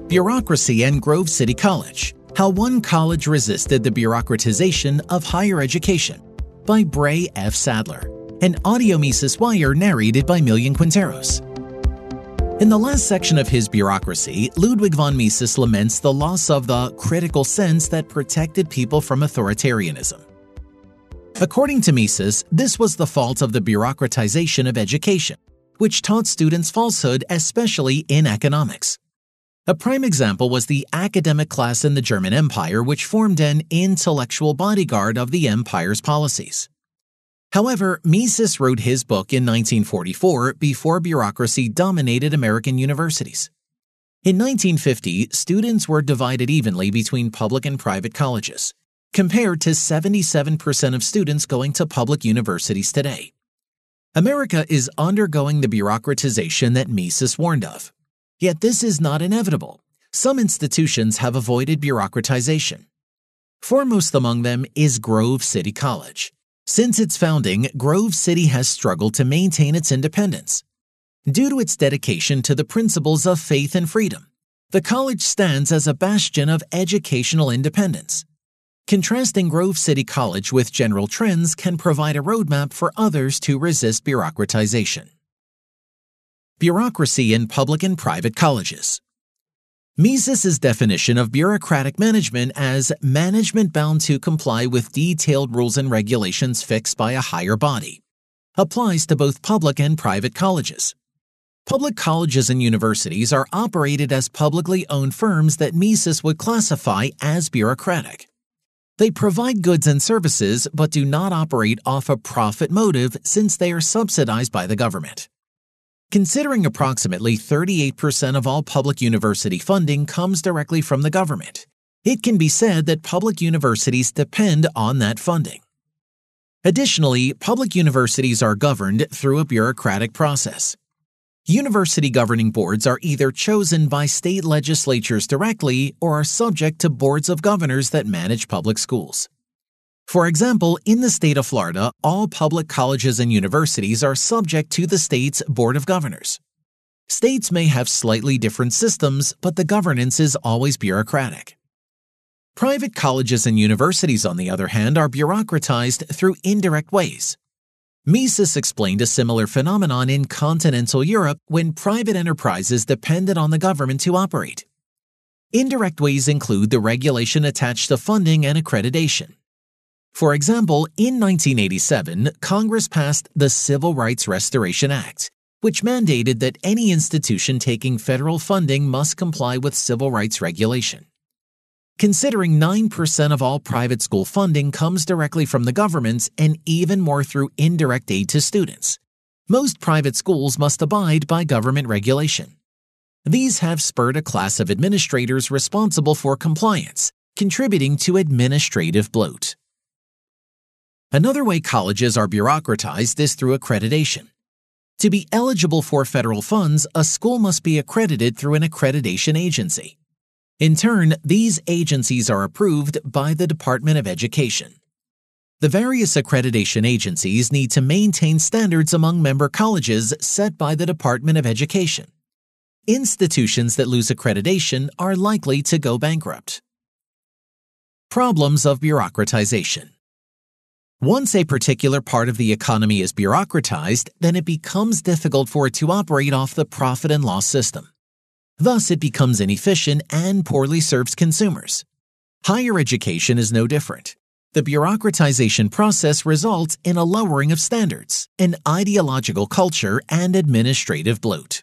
Bureaucracy and Grove City College: How One College Resisted the Bureaucratization of Higher Education by Bray F. Sadler, an audio Mises Wire narrated by Millian Quinteros. In the last section of his Bureaucracy, Ludwig von Mises laments the loss of the critical sense that protected people from authoritarianism. According to Mises, this was the fault of the bureaucratization of education, which taught students falsehood, especially in economics. A prime example was the academic class in the German Empire, which formed an intellectual bodyguard of the empire's policies. However, Mises wrote his book in 1944 before bureaucracy dominated American universities. In 1950, students were divided evenly between public and private colleges, compared to 77% of students going to public universities today. America is undergoing the bureaucratization that Mises warned of. Yet this is not inevitable. Some institutions have avoided bureaucratization. Foremost among them is Grove City College. Since its founding, Grove City has struggled to maintain its independence. Due to its dedication to the principles of faith and freedom, the college stands as a bastion of educational independence. Contrasting Grove City College with general trends can provide a roadmap for others to resist bureaucratization. Bureaucracy in public and private colleges. Mises's definition of bureaucratic management as management bound to comply with detailed rules and regulations fixed by a higher body applies to both public and private colleges. Public colleges and universities are operated as publicly owned firms that Mises would classify as bureaucratic. They provide goods and services but do not operate off a profit motive since they are subsidized by the government. Considering approximately 38% of all public university funding comes directly from the government, it can be said that public universities depend on that funding. Additionally, public universities are governed through a bureaucratic process. University governing boards are either chosen by state legislatures directly or are subject to boards of governors that manage public schools. For example, in the state of Florida, all public colleges and universities are subject to the state's Board of Governors. States may have slightly different systems, but the governance is always bureaucratic. Private colleges and universities, on the other hand, are bureaucratized through indirect ways. Mises explained a similar phenomenon in continental Europe when private enterprises depended on the government to operate. Indirect ways include the regulation attached to funding and accreditation. For example, in 1987, Congress passed the Civil Rights Restoration Act, which mandated that any institution taking federal funding must comply with civil rights regulation. Considering 9% of all private school funding comes directly from the government and even more through indirect aid to students, most private schools must abide by government regulation. These have spurred a class of administrators responsible for compliance, contributing to administrative bloat. Another way colleges are bureaucratized is through accreditation. To be eligible for federal funds, a school must be accredited through an accreditation agency. In turn, these agencies are approved by the Department of Education. The various accreditation agencies need to maintain standards among member colleges set by the Department of Education. Institutions that lose accreditation are likely to go bankrupt. Problems of bureaucratization. Once a particular part of the economy is bureaucratized, then it becomes difficult for it to operate off the profit and loss system. Thus, it becomes inefficient and poorly serves consumers. Higher education is no different. The bureaucratization process results in a lowering of standards, an ideological culture, and administrative bloat.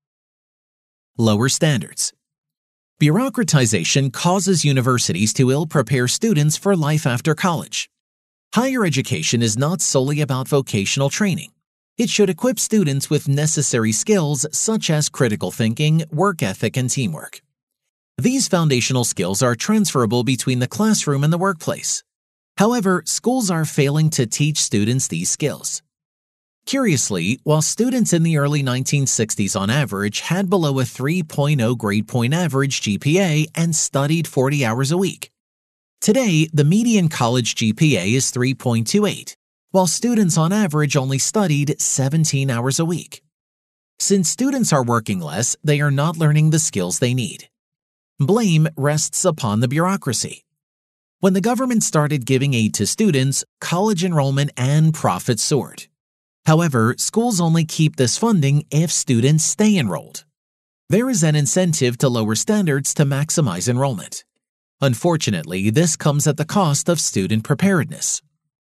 Lower standards. Bureaucratization causes universities to ill-prepare students for life after college. Higher education is not solely about vocational training. It should equip students with necessary skills such as critical thinking, work ethic, and teamwork. These foundational skills are transferable between the classroom and the workplace. However, schools are failing to teach students these skills. Curiously, while students in the early 1960s on average had below a 3.0 grade point average GPA and studied 40 hours a week, today the median college GPA is 3.28, while students on average only studied 17 hours a week. Since students are working less, they are not learning the skills they need. Blame rests upon the bureaucracy. When the government started giving aid to students, college enrollment and profits soared. However, schools only keep this funding if students stay enrolled. There is an incentive to lower standards to maximize enrollment. Unfortunately, this comes at the cost of student preparedness.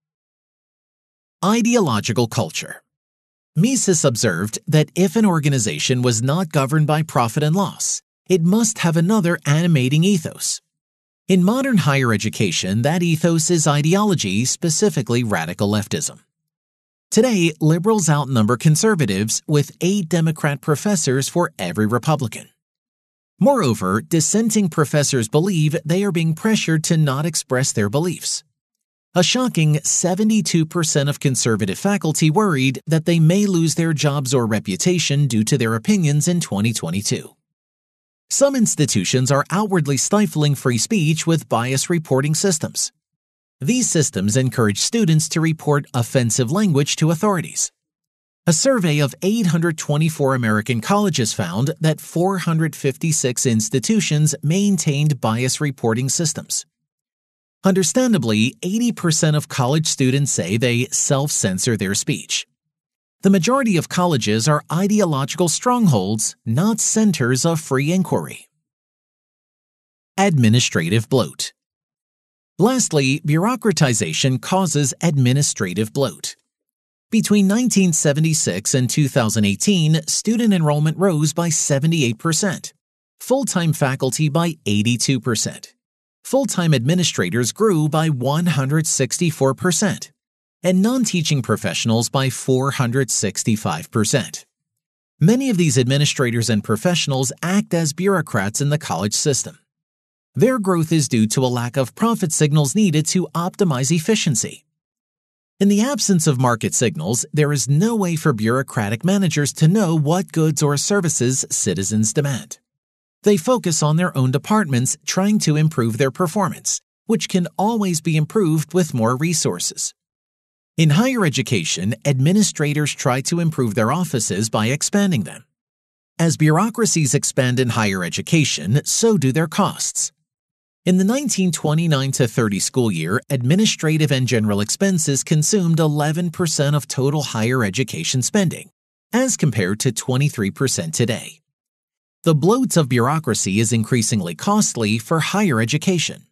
Ideological culture. Mises observed that if an organization was not governed by profit and loss, it must have another animating ethos. In modern higher education, that ethos is ideology, specifically radical leftism. Today, liberals outnumber conservatives with 8 Democrat professors for every Republican. Moreover, dissenting professors believe they are being pressured to not express their beliefs. A shocking 72% of conservative faculty worried that they may lose their jobs or reputation due to their opinions in 2022. Some institutions are outwardly stifling free speech with bias reporting systems. These systems encourage students to report offensive language to authorities. A survey of 824 American colleges found that 456 institutions maintained bias reporting systems. Understandably, 80% of college students say they self-censor their speech. The majority of colleges are ideological strongholds, not centers of free inquiry. Administrative bloat. Lastly, bureaucratization causes administrative bloat. Between 1976 and 2018, student enrollment rose by 78%, full-time faculty by 82%. Full-time administrators grew by 164%. And non-teaching professionals by 465%. Many of these administrators and professionals act as bureaucrats in the college system. Their growth is due to a lack of profit signals needed to optimize efficiency. In the absence of market signals, there is no way for bureaucratic managers to know what goods or services citizens demand. They focus on their own departments, trying to improve their performance, which can always be improved with more resources. In higher education, administrators try to improve their offices by expanding them. As bureaucracies expand in higher education, so do their costs. In the 1929-30 school year, administrative and general expenses consumed 11% of total higher education spending, as compared to 23% today. The bloat of bureaucracy is increasingly costly for higher education.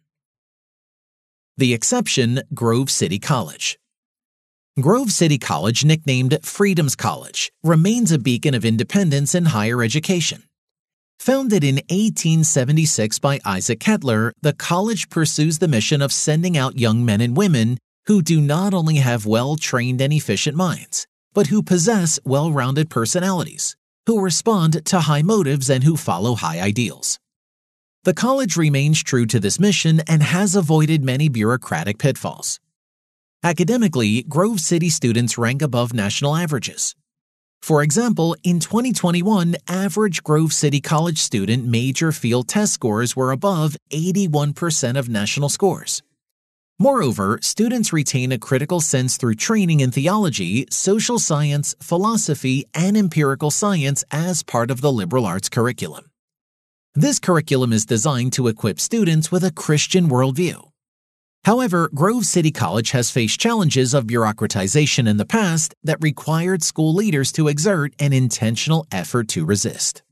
The exception, Grove City College. Grove City College, nicknamed Freedom's College, remains a beacon of independence in higher education. Founded in 1876 by Isaac Kettler, the college pursues the mission of sending out young men and women who do not only have well-trained and efficient minds, but who possess well-rounded personalities, who respond to high motives and who follow high ideals. The college remains true to this mission and has avoided many bureaucratic pitfalls. Academically, Grove City students rank above national averages. For example, in 2021, average Grove City College student major field test scores were above 81% of national scores. Moreover, students retain a critical sense through training in theology, social science, philosophy, and empirical science as part of the liberal arts curriculum. This curriculum is designed to equip students with a Christian worldview. However, Grove City College has faced challenges of bureaucratization in the past that required school leaders to exert an intentional effort to resist.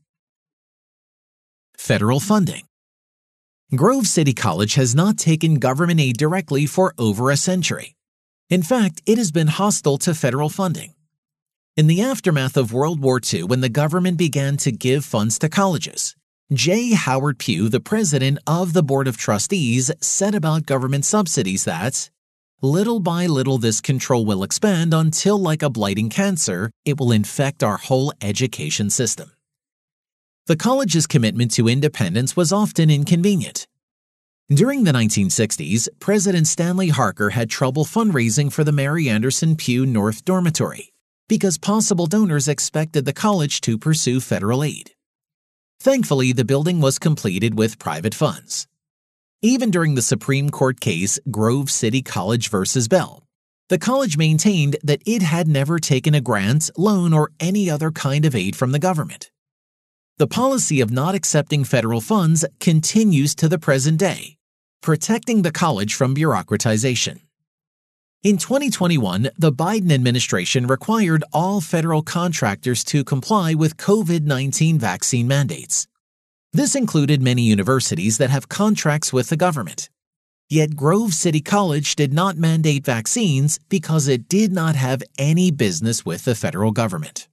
Federal funding. Grove City College has not taken government aid directly for over a century. In fact, it has been hostile to federal funding. In the aftermath of World War II, when the government began to give funds to colleges, J. Howard Pugh, the president of the Board of Trustees, said about government subsidies that, "Little by little this control will expand until, like a blighting cancer, it will infect our whole education system." The college's commitment to independence was often inconvenient. During the 1960s, President Stanley Harker had trouble fundraising for the Mary Anderson Pugh North Dormitory because possible donors expected the college to pursue federal aid. Thankfully, the building was completed with private funds. Even during the Supreme Court case Grove City College versus Bell, the college maintained that it had never taken a grant, loan, or any other kind of aid from the government. The policy of not accepting federal funds continues to the present day, protecting the college from bureaucratization. In 2021, the Biden administration required all federal contractors to comply with COVID-19 vaccine mandates. This included many universities that have contracts with the government. Yet Grove City College did not mandate vaccines because it did not have any business with the federal government.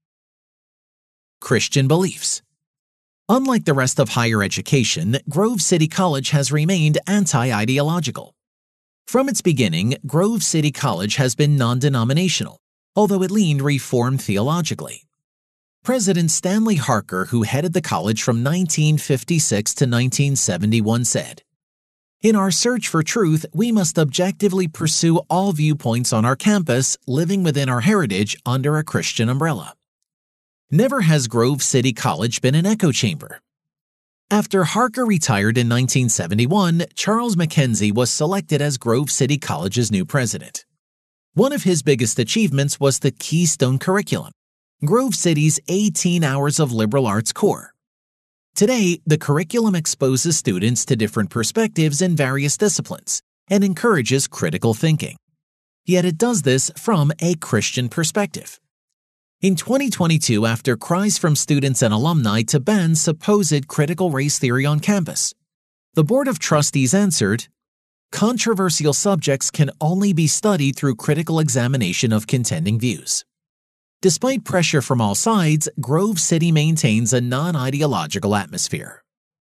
Christian beliefs. Unlike the rest of higher education, Grove City College has remained anti-ideological. From its beginning, Grove City College has been non-denominational, although it leaned Reform theologically. President Stanley Harker, who headed the college from 1956 to 1971, said, "In our search for truth, we must objectively pursue all viewpoints on our campus, living within our heritage under a Christian umbrella." Never has Grove City College been an echo chamber. After Harker retired in 1971, Charles McKenzie was selected as Grove City College's new president. One of his biggest achievements was the Keystone Curriculum, Grove City's 18 hours of liberal arts core. Today, the curriculum exposes students to different perspectives in various disciplines and encourages critical thinking. Yet it does this from a Christian perspective. In 2022, after cries from students and alumni to ban supposed critical race theory on campus, the Board of Trustees answered, "Controversial subjects can only be studied through critical examination of contending views." Despite pressure from all sides, Grove City maintains a non-ideological atmosphere.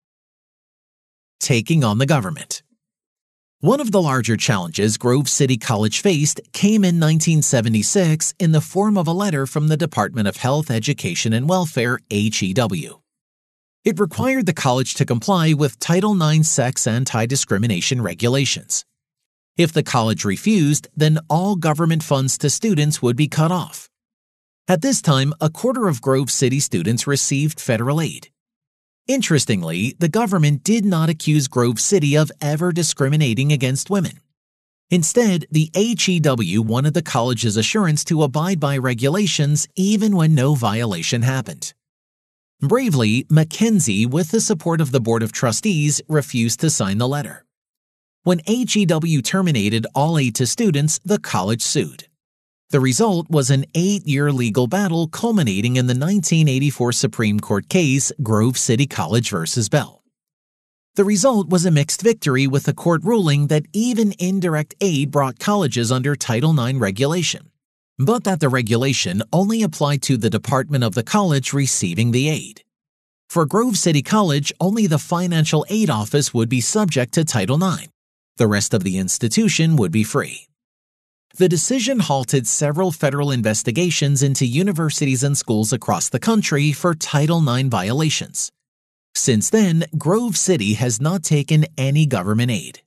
Taking on the government. One of the larger challenges Grove City College faced came in 1976 in the form of a letter from the Department of Health, Education, and Welfare, HEW. It required the college to comply with Title IX sex anti-discrimination regulations. If the college refused, then all government funds to students would be cut off. At this time, a quarter of Grove City students received federal aid. Interestingly, the government did not accuse Grove City of ever discriminating against women. Instead, the HEW wanted the college's assurance to abide by regulations even when no violation happened. Bravely, McKenzie, with the support of the Board of Trustees, refused to sign the letter. When HEW terminated all aid to students, the college sued. The result was an 8-year legal battle culminating in the 1984 Supreme Court case Grove City College v. Bell. The result was a mixed victory, with the court ruling that even indirect aid brought colleges under Title IX regulation, but that the regulation only applied to the department of the college receiving the aid. For Grove City College, only the Financial Aid Office would be subject to Title IX. The rest of the institution would be free. The decision halted several federal investigations into universities and schools across the country for Title IX violations. Since then, Grove City has not taken any government aid.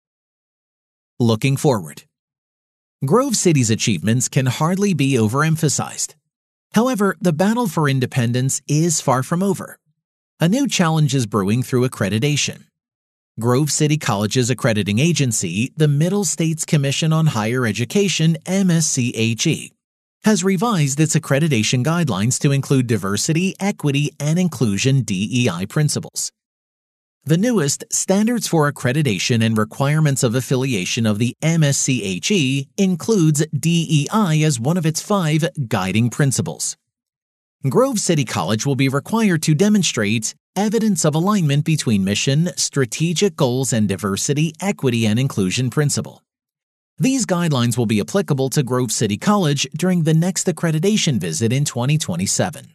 Looking forward. Grove City's achievements can hardly be overemphasized. However, the battle for independence is far from over. A new challenge is brewing through accreditation. Grove City College's accrediting agency, the Middle States Commission on Higher Education, MSCHE, has revised its accreditation guidelines to include diversity, equity, and inclusion DEI principles. The newest Standards for Accreditation and Requirements of Affiliation of the MSCHE includes DEI as one of its 5 guiding principles. Grove City College will be required to demonstrate evidence of alignment between mission, strategic goals, and diversity, equity, and inclusion principle. These guidelines will be applicable to Grove City College during the next accreditation visit in 2027.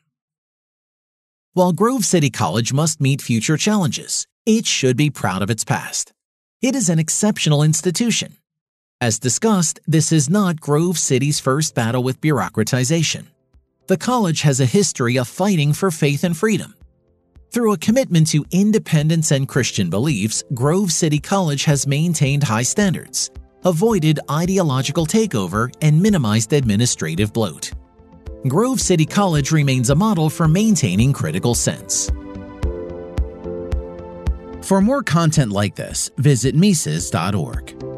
While Grove City College must meet future challenges, it should be proud of its past. It is an exceptional institution. As discussed, this is not Grove City's first battle with bureaucratization. The college has a history of fighting for faith and freedom. Through a commitment to independence and Christian beliefs, Grove City College has maintained high standards, avoided ideological takeover, and minimized administrative bloat. Grove City College remains a model for maintaining critical sense. For more content like this, visit Mises.org.